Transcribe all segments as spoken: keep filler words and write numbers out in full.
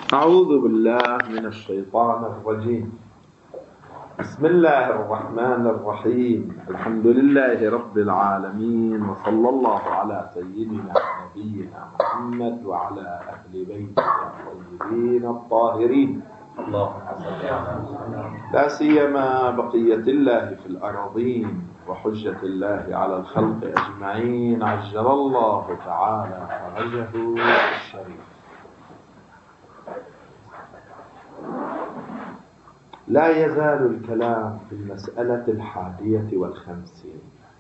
أعوذ بالله من الشيطان الرجيم. بسم الله الرحمن الرحيم. الحمد لله رب العالمين، وصلى الله على سيدنا نبينا محمد وعلى أهل بيته الطيبين الطاهرين، لا سيما بقية الله في الأرضين وحجة الله على الخلق أجمعين، عجل الله تعالى فرجه الشريف. لا يزال الكلام في المسألة الحادية والخمسين،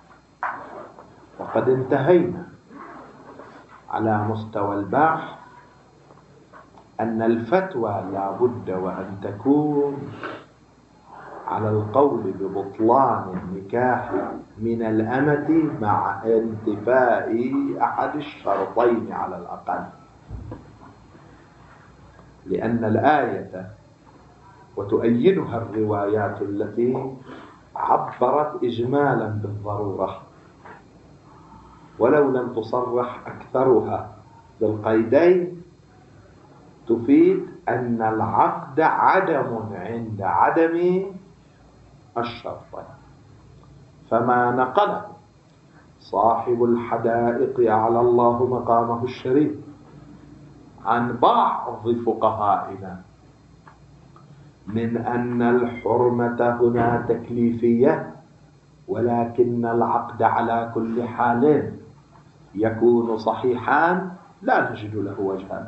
وقد انتهينا على مستوى البحث أن الفتوى لا بد وأن تكون على القول ببطلان النكاح من الأمة مع انتفاء أحد الشرطين على الأقل، لأن الآية وتؤيدها الروايات التي عبرت إجمالا بالضرورة، ولو لم تصرح أكثرها بالقيدين، تفيد أن العقد عدم عند عدم الشرطين. فما نقله صاحب الحدائق أعلى الله مقامه الشريف عن بعض فقهائنا من أن الحرمة هنا تكليفية، ولكن العقد على كل حال يكون صحيحا، لا نجد له وجها،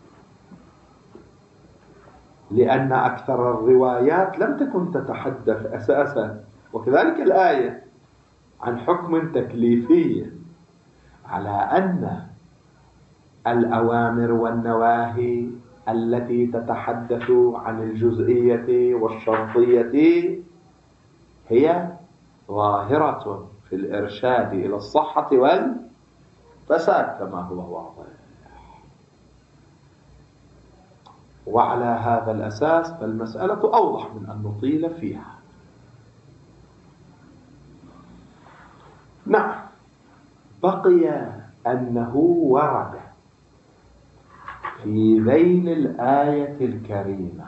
لأن أكثر الروايات لم تكن تتحدث أساسا، وكذلك الآية، عن حكم تكليفي، على أن الأوامر والنواهي التي تتحدث عن الجزئية والشرطية هي ظاهرة في الإرشاد إلى الصحة والفساد كما هو واضح. وعلى هذا الأساس فالمسألة أوضح من أن نطيل فيها. نعم، بقي أنه ورد في ذيل الآية الكريمة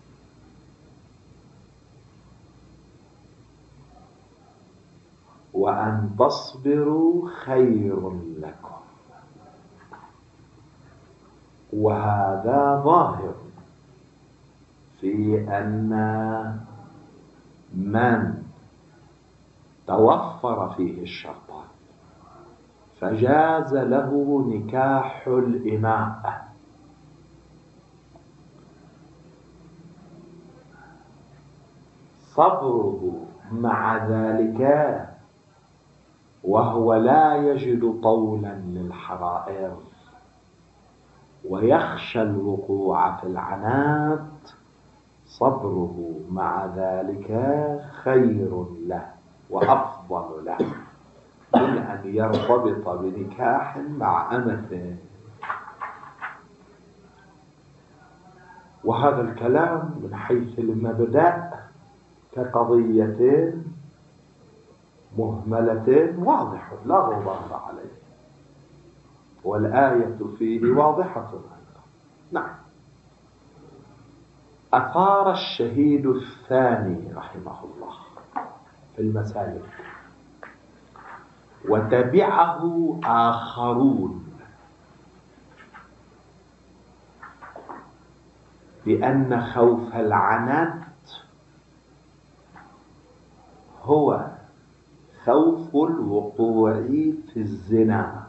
وأن تصبروا خير لكم، وهذا ظاهر في أن من توفر فيه الشرطان فجاز له نكاح الإماء، صبره مع ذلك وهو لا يجد طولا للحرائر ويخشى الوقوع في العنات، صبره مع ذلك خير له وأفضل له من أن يرتبط بنكاح مع أمته. وهذا الكلام من حيث المبدأ كقضية مهملة واضح لا غبار عليه، والآية فيه واضحة. نعم. أثار الشهيد الثاني رحمه الله في المسائل وتبعه آخرون بأن خوف العنت هو خوف الوقوع في الزنا،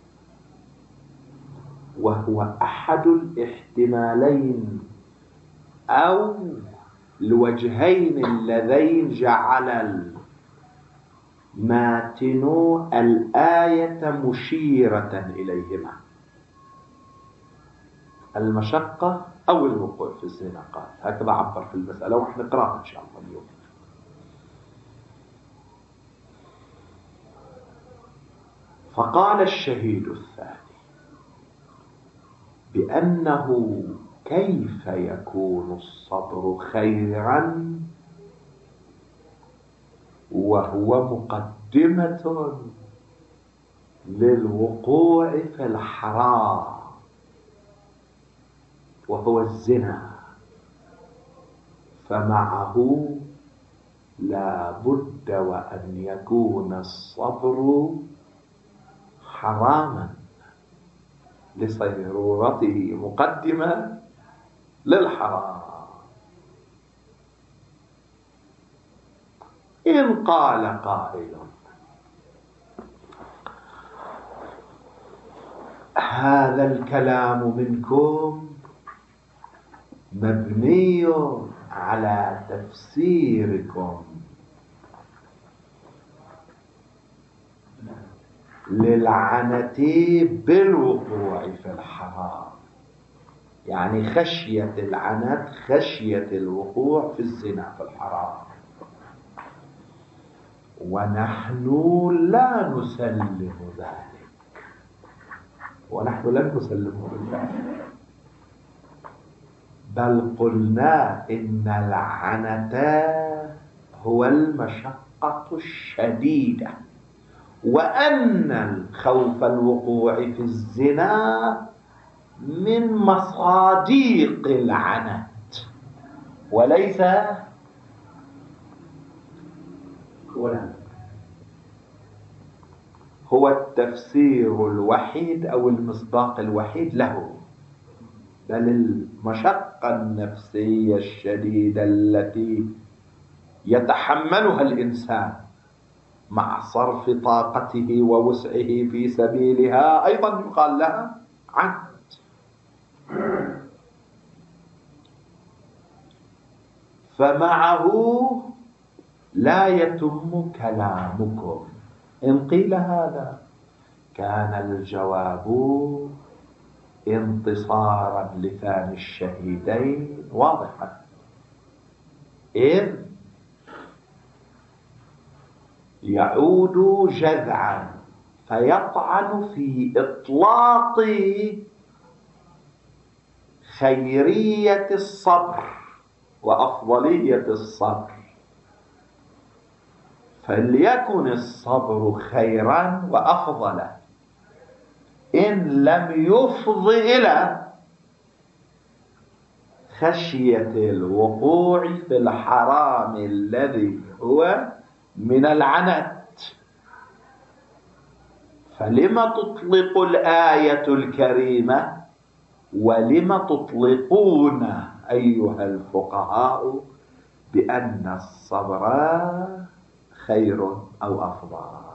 وهو أحد الاحتمالين أو الوجهين اللذين جعل الماتن الآية مشيرة إليهما، المشقة أو الوقوع في الزنا. قال هكذا عبر في المسألة، ونحن نقرأها إن شاء الله اليوم. فقال الشهيد الثاني بأنه كيف يكون الصبر خيرا وهو مقدمة للوقوع في الحرام، وهو الزنا، فمعه لا بد وأن يكون الصبر حراما لصيرورته مقدمة للحرام. إن قال قائل هذا الكلام منكم مبني على تفسيركم للعنة بالوقوع في الحرام، يعني خشية العنت خشية الوقوع في الزنا في الحرام، ونحن لا نسلم ذلك، ونحن لن نسلمه بالذلك، بل قلنا إن العنة هو المشقة الشديدة، وأن الخوف الوقوع في الزنا من مصاديق العنت وليس هو التفسير الوحيد أو المصداق الوحيد له، بل المشقة النفسية الشديدة التي يتحملها الإنسان مع صرف طاقته ووسعه في سبيلها أيضا يقال لها عنت. فمعه لا يتم كلامكم. إن قيل هذا كان الجواب انتصارا لثاني الشهيدين واضحا، إذ يعود جذعا فيطعن في إطلاق خيرية الصبر وأفضلية الصبر، فليكن الصبر خيرا وأفضلا إن لم يفض إلى خشية الوقوع في الحرام الذي هو من العنت. فلما تطلق الآية الكريمة ولما تطلقون أيها الفقهاء بأن الصبر خير أو أفضل؟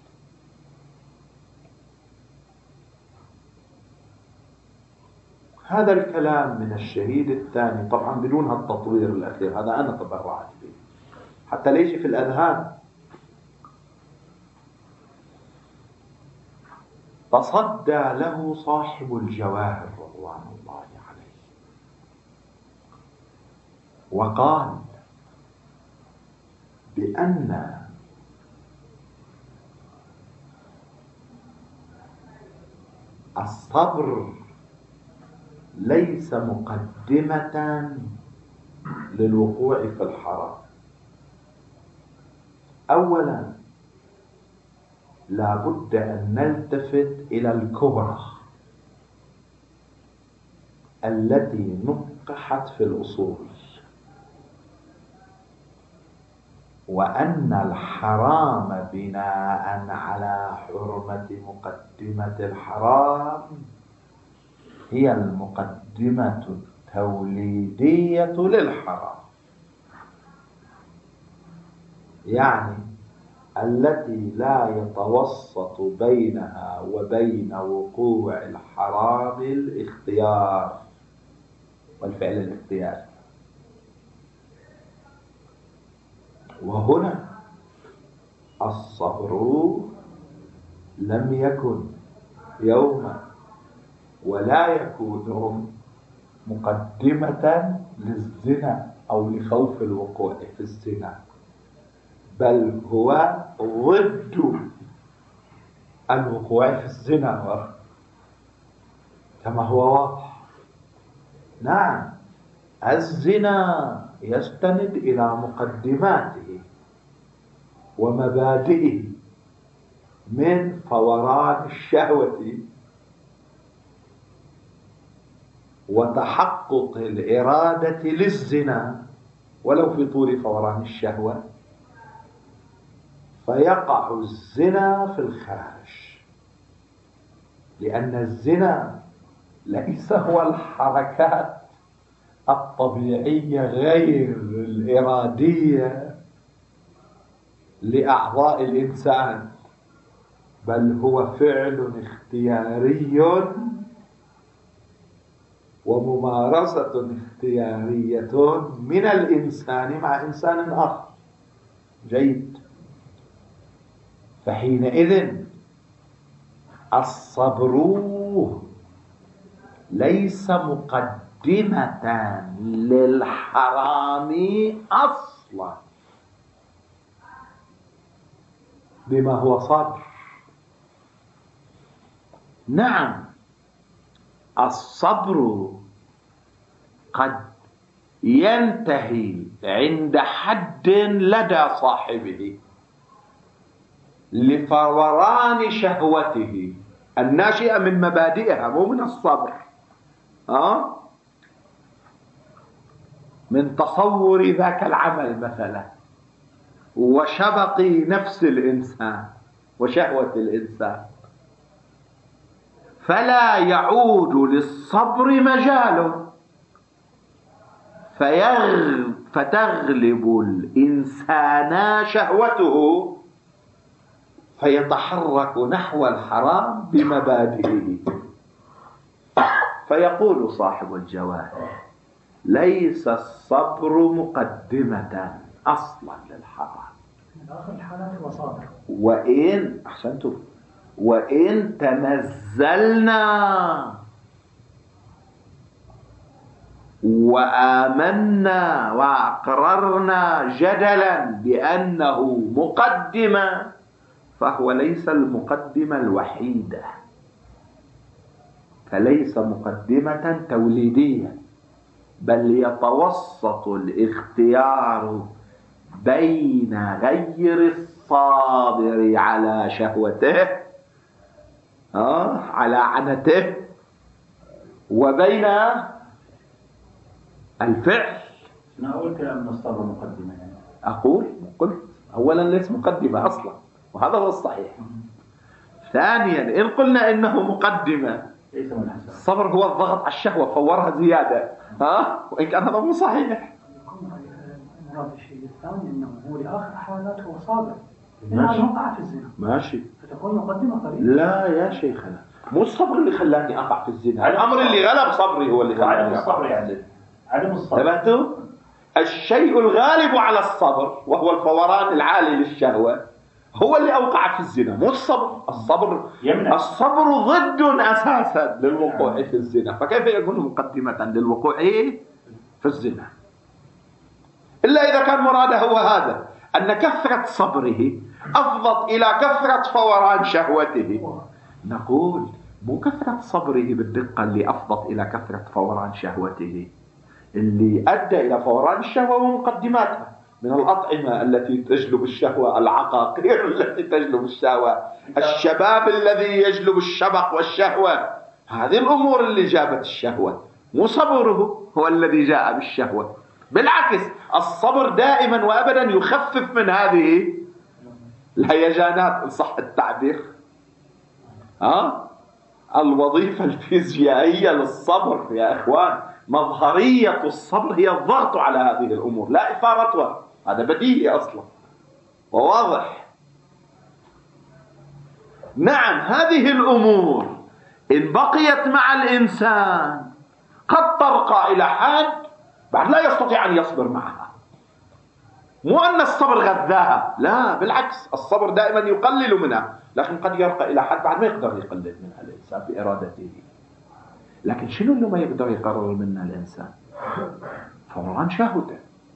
هذا الكلام من الشهيد الثاني طبعا بدون هالتطوير الأخير، هذا أنا تبرعت به حتى ليش في الأذهان. تصدى له صاحب الجواهر رضوان الله عليه وقال بأن الصبر ليس مقدمة للوقوع في الحرام. أولا لا بد أن نلتفت إلى الكبرى التي نقحت في الأصول، وأن الحرام بناء على حرمة مقدمة الحرام هي المقدمة التوليدية للحرام، يعني التي لا يتوسط بينها وبين وقوع الحرام الاختيار والفعل الاختياري. وهنا الصبر لم يكن يوما ولا يكون مقدمة للزنا أو لخوف الوقوع في الزنا، بل هو ضد الوقوع في الزنا كما هو واضح. نعم الزنا يستند إلى مقدماته ومبادئه من فوران الشهوة وتحقق الإرادة للزنا ولو في طول فوران الشهوة، فيقع الزنا في الخارج، لأن الزنا ليس هو الحركات الطبيعية غير الإرادية لأعضاء الإنسان، بل هو فعل اختياري وممارسة اختيارية من الإنسان مع إنسان آخر. جيد. فحينئذ الصبر ليس مقدمة للحرام أصلا، بما هو صبر. نعم، الصبر قد ينتهي عند حد لدى صاحبه لفوران شهوته الناشئة من مبادئها، مو من الصبر، أه؟ من تصور ذاك العمل مثلا، وشبق نفس الإنسان وشهوة الإنسان، فلا يعود للصبر مجال، فيغ... فتغلب الإنسان شهوته فيتحرك نحو الحرام بمبادئه. فيقول صاحب الجواهر: ليس الصبر مقدمة أصلا للحرام، آخر الحالات هو صابر، وإن أحسنتم وإن تنزلنا وآمنا وأقررنا جدلا بأنه مقدمة، فهو ليس المقدمة الوحيدة، فليس مقدمة توليدية، بل يتوسط الاختيار بين غير الصابر على شهوته آه على عنته وبين الفعل. أنا أقول كلام من الصبر مقدمة يعني. أقول قلت أولا ليس مقدمة أصلا، وهذا هو الصحيح. ثانيا إن قلنا إنه مقدمة، الصبر هو الضغط على الشهوة، فورها زيادة، ها، وإن كان هذا مو صحيح. هذا الشيء الثاني أنه هو لآخر حالات هو صابر، لأنه وقع في الزنا، ماشي، فتكون مقدمة قريبة. لا يا شيخنا، مو الصبر اللي خلاني أقع في الزنا، الأمر اللي غلب صبري هو اللي خلاني عدم الصبر يعني عدم الصبر. تبعتوا؟ الشيء الغالب على الصبر وهو الفوران العالي للشهوة هو اللي أوقع في الزنا، مو الصبر. الصبر يمنع. الصبر ضد أساسا للوقوع في الزنا، فكيف يكون مقدمة للوقوع في الزنا؟ إلا إذا كان مراده هو هذا، أن كثرة صبره أفضت إلى كثرة فوران شهوته. نقول مو كثرة صبره بالدقة اللي أفضت إلى كثرة فوران شهوته، اللي أدى إلى فوران الشهوة ومقدماتها من الأطعمة التي تجلب الشهوة، العقاقير التي تجلب الشهوة، الشباب الذي يجلب الشبق والشهوة، هذه الأمور اللي جابت الشهوة، مو صبره هو الذي جاء بالشهوة. بالعكس، الصبر دائما وأبدا يخفف من هذه الهيجانات إن صح التعبير. ها؟ الوظيفة الفيزيائية للصبر يا إخوان، مظهرية الصبر هي الضغط على هذه الأمور لا إثارتها، هذا بديهي أصلا وواضح. نعم، هذه الأمور إن بقيت مع الإنسان قد ترقى إلى حد بعد لا يستطيع أن يصبر معها. مو أن الصبر غذاها، لا، بالعكس، الصبر دائما يقلل منها، لكن قد يرقى إلى حد بعد ما يقدر يقلل منها الإنسان بإرادته. لكن شنو اللي ما يقدر يقرر منها الإنسان؟ فوران شهوته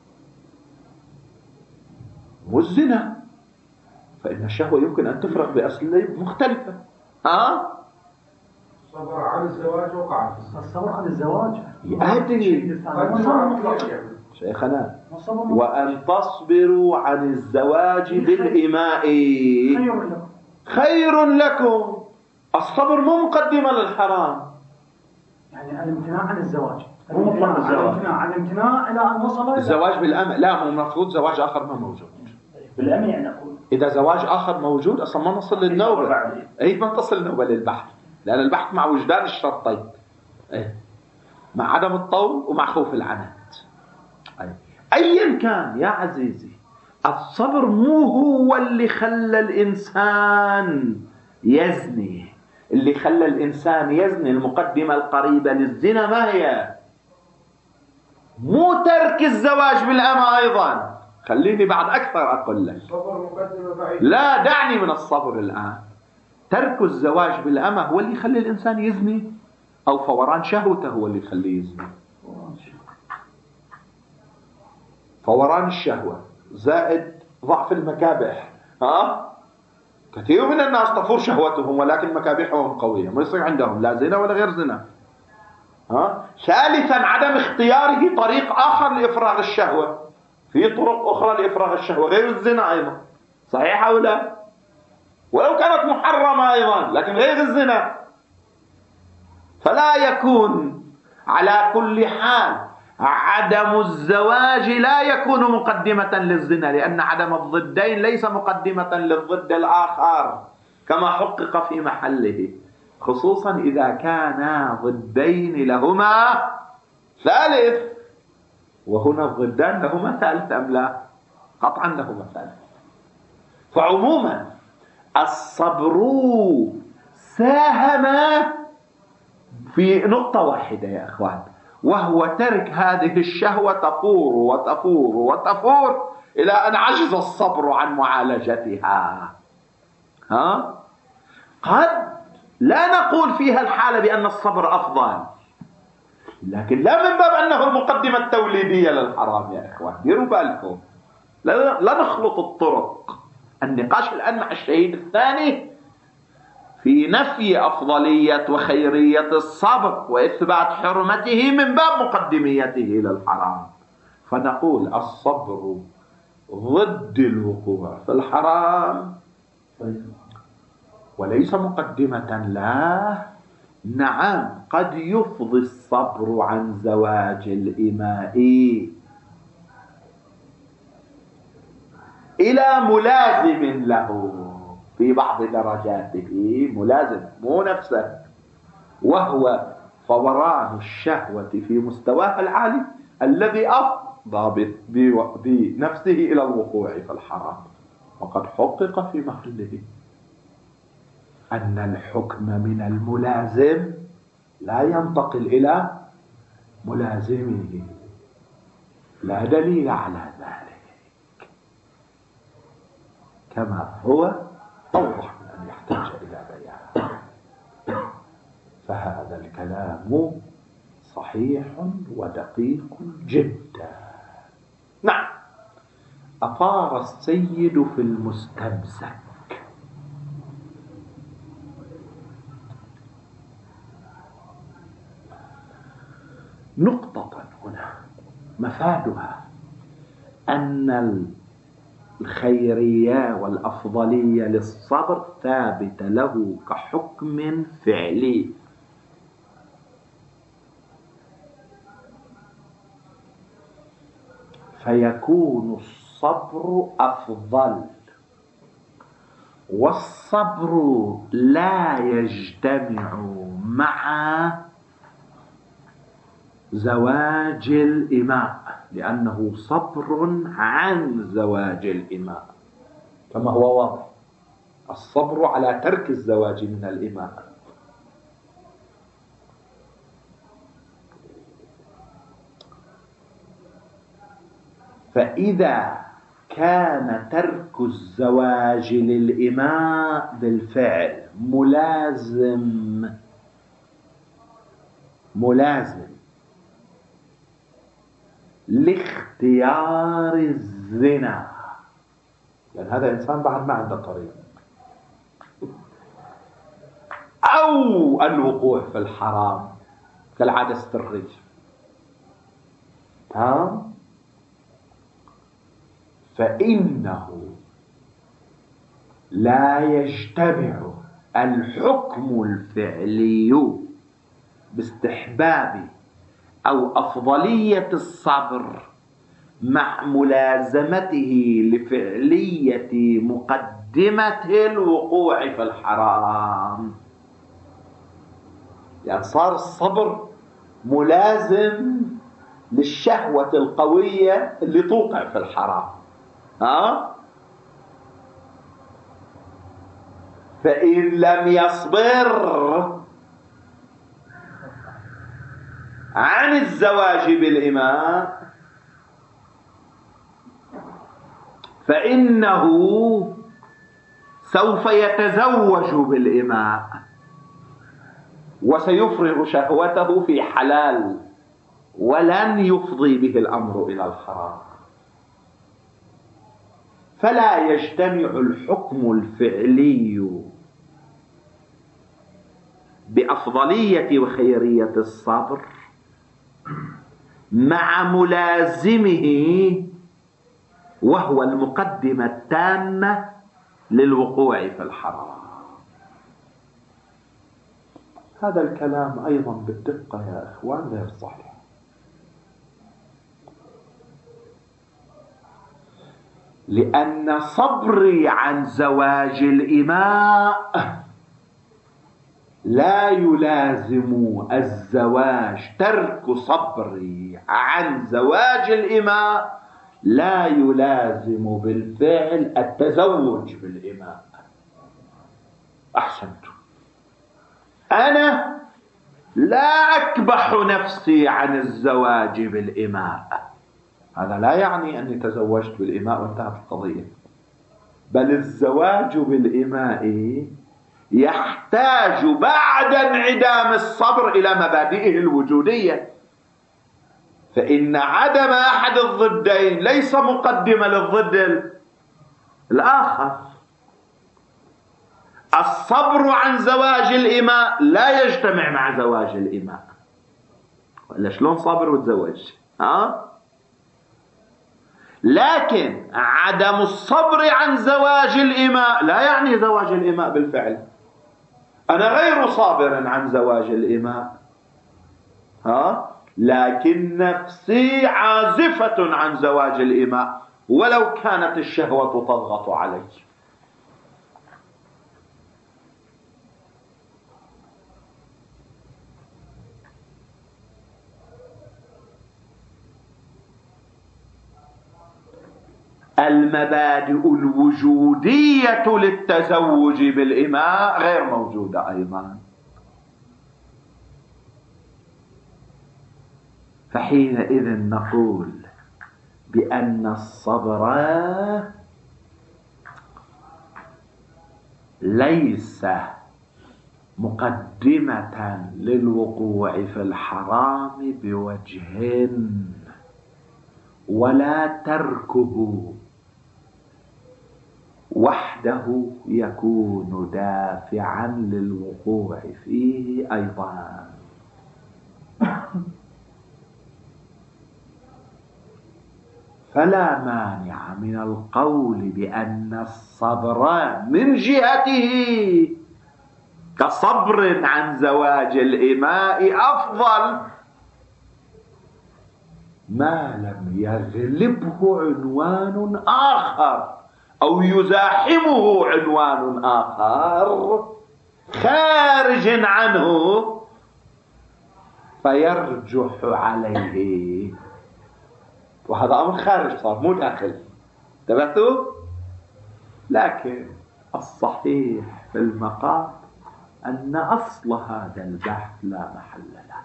والزنا، فإن الشهوة يمكن أن تفرغ بأساليب مختلفة. ها؟ الصبر عن الزواج وقع في الصبر عن الزواج أدري شيخنا، وأن تصبروا عن الزواج بالإماء خير لكم. خير لكم. الصبر مو مقدمة للحرام، يعني الامتناع عن الزواج مو مطلق الزواج. الامتناع الامتناع إلى أن وصل الزواج بالأمة لا، مو المفروض زواج آخر ما موجود. بالأمة يعني أقول إذا زواج آخر موجود أصلا ما نصل للنوبة. أي ما تصل النوبة للبحث، لأن البحث مع وجدان الشرطين، أي مع عدم الطول ومع خوف العنت. أي أيا كان يا عزيزي، الصبر مو هو اللي خلى الإنسان يزني. اللي خلى الإنسان يزني المقدمة القريبة للزنا ما هي؟ مو ترك الزواج بالأمة أيضا. خليني بعد أكثر أقول لك. الصبر مقدمة بعيدة. لا، دعني من الصبر الآن. ترك الزواج بالأمة هو اللي يخلي الإنسان يزني، أو فوران شهوته هو اللي يخليه يزني؟ فوران الشهوة زائد ضعف المكابح. ها؟ كثير من الناس تفور شهوتهم ولكن مكابحهم قوية، ما يصير عندهم لا زنا ولا غير زنا. ها؟ ثالثا عدم اختياره طريق آخر لإفراغ الشهوة. في طرق أخرى لإفراغ الشهوة غير الزنا أيضا، صحيح أو لا؟ ولو كانت محرمة أيضا لكن غير الزنا. فلا يكون على كل حال عدم الزواج لا يكون مقدمة للزنا، لأن عدم الضدين ليس مقدمة للضد الآخر كما حقق في محله، خصوصا إذا كانا ضدين لهما ثالث. وهنا الضدان لهما ثالث أم لا؟ قطعا لهما ثالث. فعموما الصبر ساهم في نقطة واحدة يا أخوان، وهو ترك هذه الشهوة تفور وتفور وتفور إلى أن عجز الصبر عن معالجتها. ها؟ قد لا نقول فيها الحالة بأن الصبر أفضل، لكن لا من باب أنه المقدمة التوليدية للحرام يا إخوان. ديروا بالكم، لا, لا نخلط الطرق. النقاش الآن مع الشهيد الثاني في نفي أفضلية وخيرية الصبر وإثبات حرمته من باب مقدميته للحرام. فنقول الصبر ضد الوقوع في الحرام وليس مقدمة له. نعم، قد يفضي الصبر عن زواج الإماء إلى ملازم له في بعض درجاته، ملازم مو نفسه، وهو فوران الشهوة في مستواها العالي الذي أفضى بنفسه إلى الوقوع في الحرام. وقد حقق في محله أن الحكم من الملازم لا ينتقل إلى ملازمه، لا دليل على ذلك، كما هو أوضح من أن يحتاج إلى بيان. فهذا الكلام صحيح ودقيق جدا. نعم، أطار السيد في المستمسك. نقطة هنا مفادها أن الخيرية والأفضلية للصبر ثابتة له كحكم فعلي، فيكون الصبر أفضل. والصبر لا يجتمع مع زواج الإماء لأنه صبر عن زواج الإماء، كما هو واضح. الصبر على ترك الزواج من الإماء. فإذا كان ترك الزواج للإماء بالفعل ملازم ملازم لاختيار الزنا، لأن هذا إنسان بعد ما عنده طريق، أو الوقوع في الحرام كالعادة السرية، ها؟ فإنه لا يجتمع الحكم الفعلي باستحباب أو أفضلية الصبر مع ملازمته لفعلية مقدمة الوقوع في الحرام. يعني صار الصبر ملازم للشهوة القوية اللي توقع في الحرام. ها؟ فإن لم يصبر عن الزواج بالإماء فإنه سوف يتزوج بالإماء وسيفرغ شهوته في حلال ولن يفضي به الأمر إلى الحرام. فلا يجتمع الحكم الفعلي بأفضلية وخيرية الصبر مع ملازمه وهو المقدمة التامة للوقوع في الحرام. هذا الكلام أيضا بالدقة يا إخوان غير صحيح. لأن صبري عن زواج الإماء لا يلازم الزواج، ترك صبري عن زواج الإماء لا يلازم بالفعل التزوج بالإماء. أحسنت. أنا لا أكبح نفسي عن الزواج بالإماء، هذا لا يعني أني تزوجت بالإماء وانتهت القضية، بل الزواج بالإماء يحتاج بعد انعدام الصبر إلى مبادئه الوجودية، فإن عدم أحد الضدين ليس مقدمة للضد الآخر. الصبر عن زواج الإماء لا يجتمع مع زواج الإماء، ولا شلون صبر وتزوج؟ ها؟ لكن عدم الصبر عن زواج الإماء لا يعني زواج الإماء بالفعل. أنا غير صابر عن زواج الإماء، ها؟ لكن نفسي عازفة عن زواج الإماء ولو كانت الشهوة تضغط علي. المبادئ الوجودية للتزوج بالإماء غير موجودة أيضا. فحينئذ نقول بأن الصبر ليس مقدمة للوقوع في الحرام بوجه، ولا تركه وحده يكون دافعا للوقوع فيه أيضا. فلا مانع من القول بأن الصبر من جهته كصبر عن زواج الإماء أفضل ما لم يغلبه عنوان آخر أو يزاحمه عنوان آخر خارج عنه فيرجح عليه، وهذا أمر خارج صار مو داخل. انتبهتوا؟ لكن الصحيح في المقام أن أصل هذا البحث لا محل له،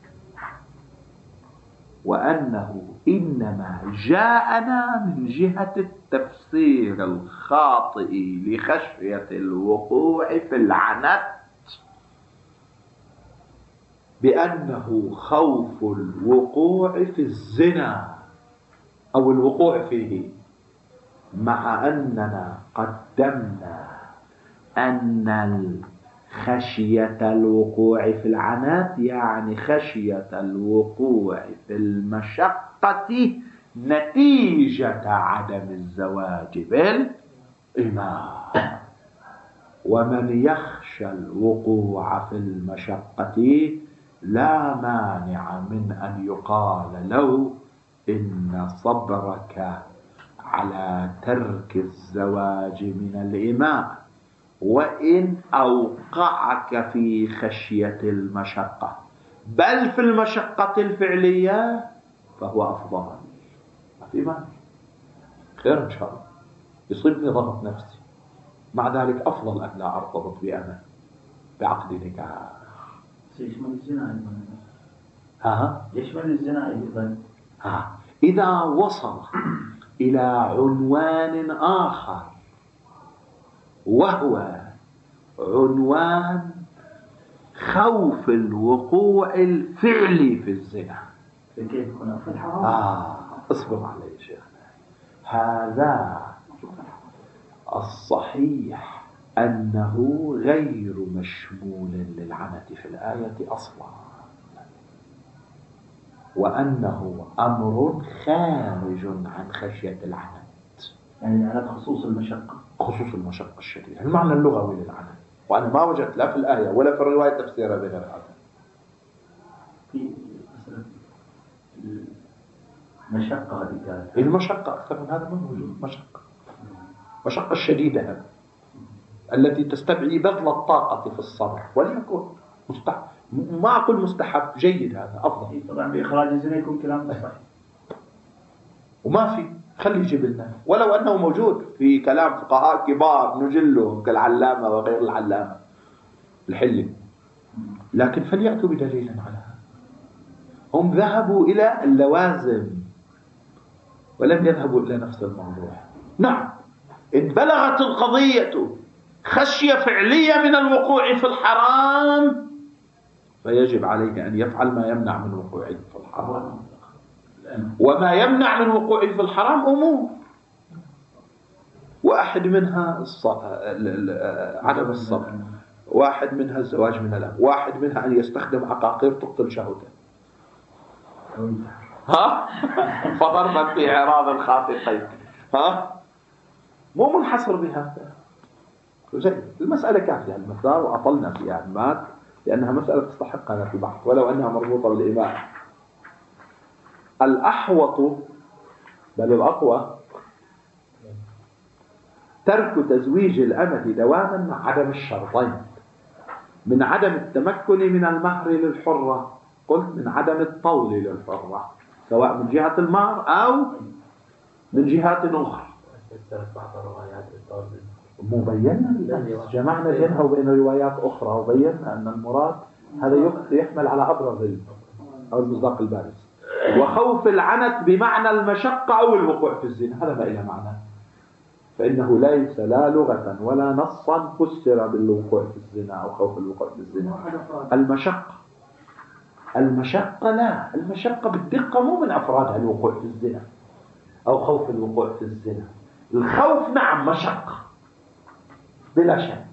وأنه إنما جاءنا من جهة التفسير الخاطئ لخشية الوقوع في العنت بأنه خوف الوقوع في الزنا أو الوقوع فيه، مع أننا قدمنا أن خشية الوقوع في العنات يعني خشية الوقوع في المشقة نتيجة عدم الزواج بالإماء. ومن يخشى الوقوع في المشقة لا مانع من أن يقال له إن صبرك على ترك الزواج من الإماء وإن أوقعك في خشية المشقة، بل في المشقة الفعلية، فهو أفضل. ما في مانع، خير إن شاء الله. يصيبني ضغط نفسي، مع ذلك أفضل أن لا أرتبط بأمل بعقد نكاح. يشمل الزنا أيضا. ها يشمل الزنا أيضا. ها إذا وصل إلى عنوان آخر وهو عنوان خوف الوقوع الفعلي في الزنا. كيف يكون في الحرام؟ آه اصبر علي يا شيخنا. هذا الصحيح أنه غير مشمول للعنة في الآية أصلا، وأنه أمر خارج عن خشية العنة. يعني العنة خصوص المشقة، خصوص المشقة الشديدة، المعنى اللغوي للعنة. وأنا ما وجدت لا في الآية ولا في الرواية تفسيرها بغير هذا. في مثلا المشقة هذه كانت المشقة أكثر من هذا ما موجود. مشقة مشقة الشديدة التي تستدعي بذل الطاقة في الصبر، وليكن مستحب، ما أقول مستحب، جيد، هذا أفضل. طبعا بإخراج الزنا يكون كلام صحيح، وما في خلي يجيب لنا، ولو أنه موجود في كلام فقهاء كبار نجلهم كالعلامة وغير العلامة الحلي، لكن فليأتوا بدليل على هذا. هم ذهبوا إلى اللوازم ولم يذهبوا إلى نفس الموضوع. نعم، إن بلغت القضية خشية فعلية من الوقوع في الحرام فيجب عليه أن يفعل ما يمنع من وقوعه في الحرام. وما يمنع من وقوعه في الحرام أمور، واحد منها الص... عدم الصبر، واحد منها الزواج من الأب، واحد منها أن يستخدم عقاقير تقتل شهوته، ها فضربت في إعراض الخاطئين، ها مو منحصر بهذا. زين، المسألة كافية المقدار وأطلنا فيها المات لأنها مسألة تستحق هذا في البحث، ولو أنها مربوطة بالإيمان. الأحوط بل الأقوى ترك تزويج الأمة دواما مع عدم الشرطين، من عدم التمكن من المهر للحرة، قلت من عدم الطول للحرة، سواء من جهة المهر أو من جهات أخرى. مبينا جمعنا بينها وبين روايات أخرى وبينا أن المراد هذا يحمل على أبرز أو المصداق البارز. وخوف العنت بمعنى المشقة أو الوقوع في الزنا، هذا ما إلى معنى، فإنه ليس لا لغة ولا نصا فسر بالوقوع في الزنا أو خوف الوقوع في الزنا. المشقة المشقة لا، المشقة بالدقة مو من أفرادها الوقوع في الزنا أو خوف الوقوع في الزنا. الخوف نعم مشقة بلا شك،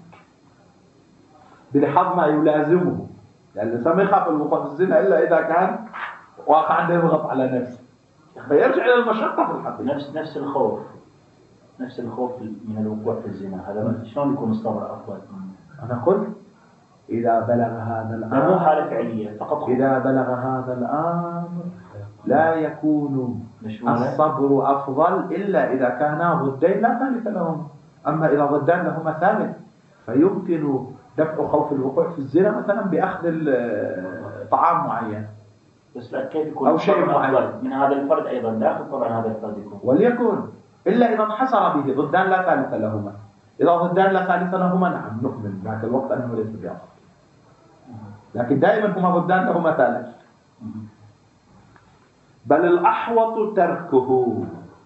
بلحظ ما يلازمه، لأن الإنسان ما يخاف الوقوع في الزنا إلا إذا كان واقع عنده يضغط على نفسه، فيرجع إلى المشقة في الحقيقة. نفس نفس الخوف نفس الخوف من الوقوع في الزنا، هذا شلون يكون الصبر أفضل؟ أنا قلت إذا بلغ هذا الأمر، مو حالة فعلية فقط، إذا بلغ هذا الأمر لا يكون الصبر أفضل إلا إذا كانا ضدين لا ثالث لهم. أما إذا ضدان لهما ثالث فيمكن دفع خوف الوقوع في الزنا مثلا بأخذ طعام معين، بس لا كيف يكون أو شيء معين من هذا الفرد أيضا داخل طبعا هذا الفرد يكون، وليكن إلا إذا انحصر به ضدان لا ثالث لهما. إذا ضدان لا ثالث لهما نعم نؤمن ذاك الوقت أنه ليس بأصل، لكن دائما هما ضدان لهما ثالث. بل الأحوط تركه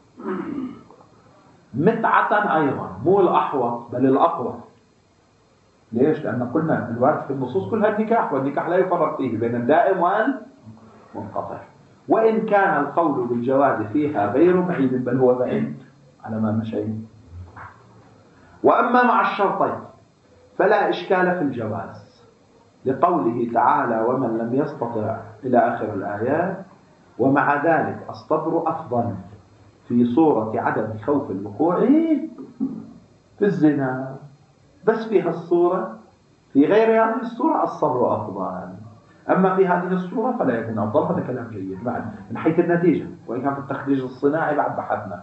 متعة أيضا، مو الأحوط بل الأقوى. ليش؟ لأن قلنا الوارد في النصوص كلها النكاح، والنكاح لا يفرق فيه بين الدائم والمنقطع، وإن كان القول بالجواز فيها غير بعيد بل هو بعيد على ما مشينا. وأما مع الشرطين فلا إشكال في الجواز، لقوله تعالى ومن لم يستطع إلى آخر الآيات. ومع ذلك الصبر أفضل في صورة عدم خوف الوقوع في الزنا، بس في هالصورة، في غير هذه الصورة الصبر أفضل. أما في هذه الصورة فلا يكون أفضل. هذا كلام جيد بعد من حيث النتيجة، وإن كان في التخريج الصناعي بعد بحثنا.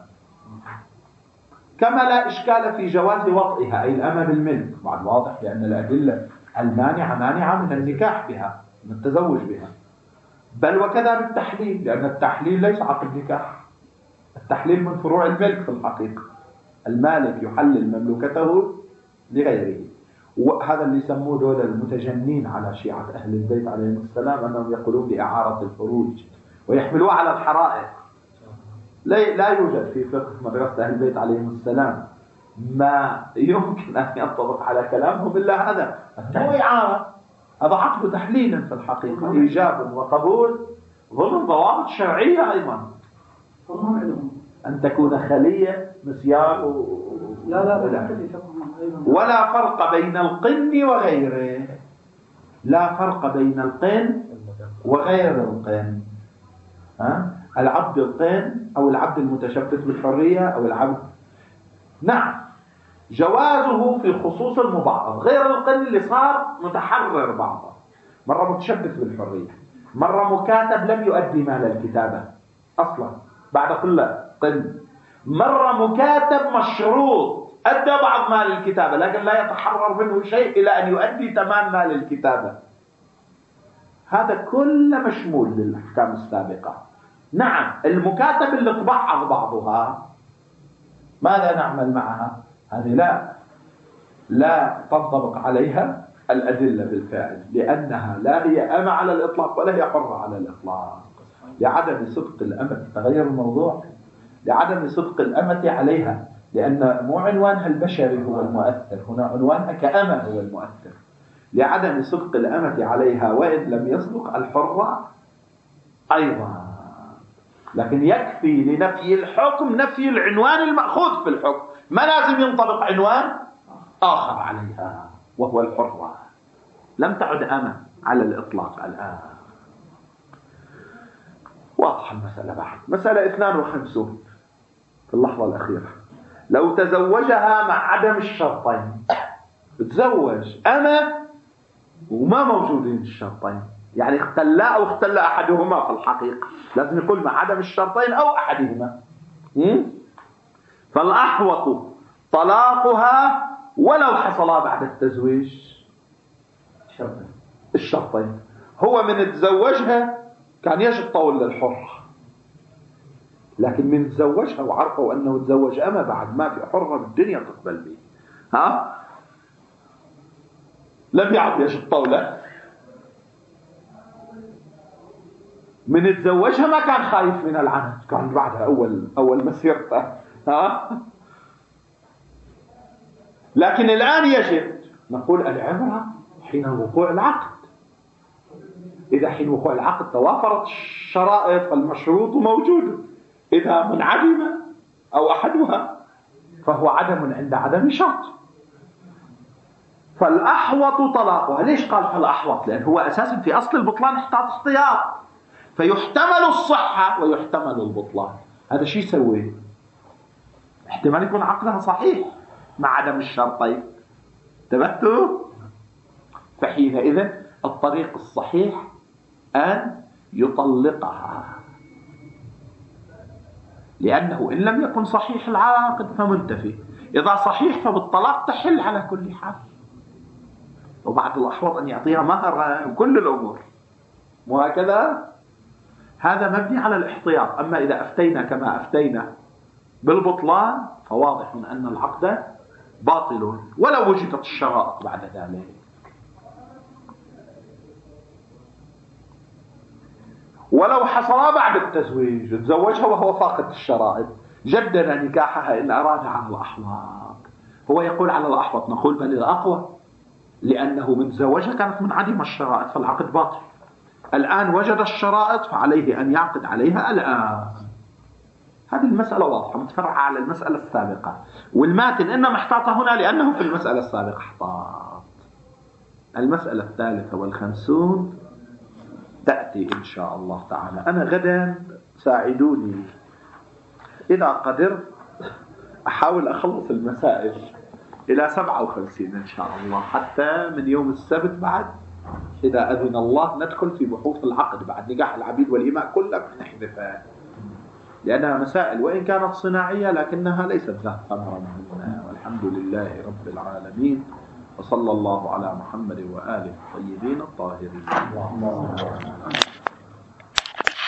كما لا إشكال في جواز وطئها أي الأمة بالملك، بعد واضح لأن الأدلة المانعة مانعة من النكاح بها، من التزوج بها. بل وكذا بالتحليل، لأن التحليل ليس عقد نكاح، التحليل من فروع الملك في الحقيقة. المالك يحلل مملكته لغيره. وهذا اللي يسموه دول المتجنين على شيعة أهل البيت عليهم السلام، أنهم يقولون بإعارة الفروج ويحملوها على الحرائق. لا يوجد في فقه مدرسة أهل البيت عليهم السلام ما يمكن أن ينطبق على كلامهم إلا هذا. هو إعارة، هذا عقد تحليل في الحقيقة، إيجاب وقبول ضمن ضوابط شرعية أيضا. أن تكون خلية مسيار و... لا لا لا ولا فرق بين القن وغيره، لا فرق بين القن وغير القن. ها؟ العبد القن أو العبد المتشبث بالحرية أو العبد، نعم جوازه في خصوص المبعض، غير القن اللي صار متحرر بعضه، مرة متشبث بالحرية، مرة مكاتب لم يؤدي مال الكتابة أصلا بعد كل قن، مرة مكاتب مشروط أدى بعض مال الكتابة لكن لا يتحرر منه شيء إلى أن يؤدي تمام مال الكتابة. هذا كله مشمول للأحكام السابقة. نعم المكاتب اللي تبعض بعضها ماذا نعمل معها؟ هذه لا لا تنطبق عليها الأدلة بالفعل، لأنها لا هي أمة على الإطلاق ولا هي حرة على الإطلاق، لعدم صدق الأمة. تغير الموضوع، لعدم صدق الأمة عليها، لأن مو عنوانها البشري هو المؤثر، هنا عنوانها كأمة هو المؤثر. لعدم صدق الأمة عليها، وإن لم يصدق الحرة أيضا. لكن يكفي لنفي الحكم نفي العنوان المأخوذ في الحكم، ما لازم ينطبق عنوان آخر عليها وهو الحرة. لم تعد أمة على الإطلاق الآن. واضح المسألة. بعد مسألة اثنان وخمسون في اللحظة الأخيرة، لو تزوجها مع عدم الشرطين، تزوج أمة وما موجودين الشرطين، يعني اختلا أو اختلا أحدهما في الحقيقة، لازم يقول مع عدم الشرطين أو أحدهما. فالأحوط طلاقها ولو حصلا بعد التزويج الشرطين. هو من تزوجها كان يجب طول للحرة، لكن من تزوجها وعرفوا أنه تزوج أما بعد ما في حرة بالدنيا تقبل به، ها لم يعد يجب طوله. من تزوجها ما كان خايف من العنت، كان بعدها أول أول مسيرته، ها لكن الآن يجب نقول العبرة حين وقوع العقد. إذا حين وقوع العقد توافرت الشرائط فالمشروط موجود، إذا منعدم أو أحدها فهو عدم عند عدم شرط. فالأحوط طلاقها. ليش قال فالأحوط؟ لأن هو أساسا في أصل البطلان احتاط احتياط، فيحتمل الصحة ويحتمل البطلان. هذا شيء يسويه؟ احتمال يكون عقدها صحيح مع عدم الشرطين، انتبهتوا؟ فحينئذ الطريق الصحيح أن يطلقها، لأنه إن لم يكن صحيح العقد فمنتفي، إذا صحيح فبالطلاق تحل على كل حال. وبعد الأحوط أن يعطيها مهر وكل الأمور، وهكذا هذا مبني على الاحتياط. أما إذا أفتينا كما أفتينا بالبطلان فواضح أن العقد باطل ولو وجدت الشرائط بعد ذلك. ولو حصل بعد التزويج، تزوجها وهو فاقد الشرائط، جدد نكاحها إن أراد على الأحوط. هو يقول على الأحوط، نقول بل الأقوى، لأنه من تزوجها كانت منعدمة الشرائط فالعقد باطل. الآن وجد الشرائط فعليه أن يعقد عليها الآن. هذه المسألة واضحة متفرعة على المسألة السابقة، والماتن إنما احتاط هنا لأنه في المسألة السابقة احتاط. المسألة الثالثة والخمسون تأتي إن شاء الله تعالى. أنا غدا ساعدوني إذا قدرت أحاول أخلص المسائل إلى سبعة وخمسين إن شاء الله، حتى من يوم السبت بعد إذا أذن الله ندخل في بحوث العقد بعد نكاح العبيد والإماء كلها نحذفها، لأنها مسائل وإن كانت صناعية لكنها ليست ذات ثمرة مهمة. والحمد لله رب العالمين، وصلى الله على محمد وآله الطيبين الطاهرين.